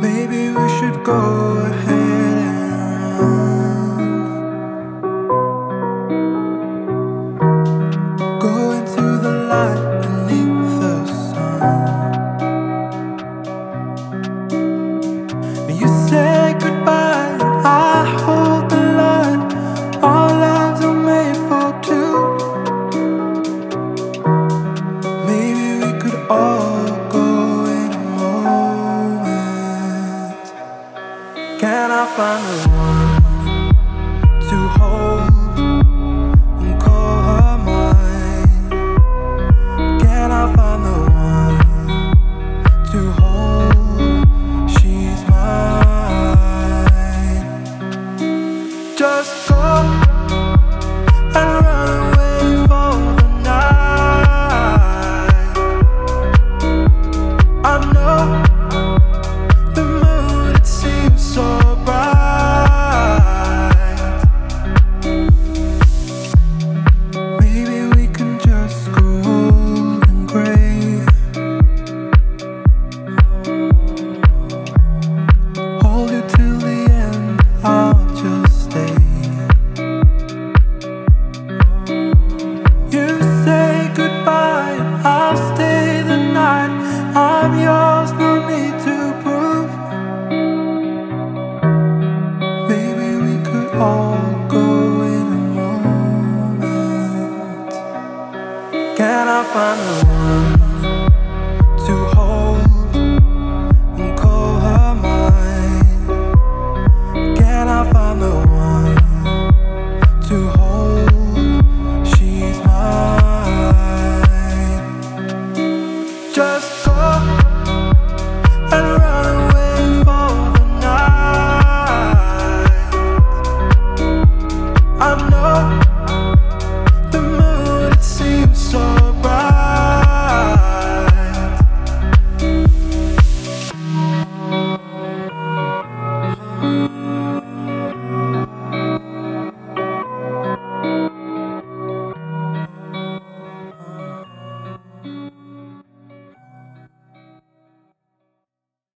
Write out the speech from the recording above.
Maybe we should go ahead and run. Go into the light beneath the sun. You say goodbye and I hold the line. Our lives are made for two. Maybe we could all go in a moment. Can I find the one to hold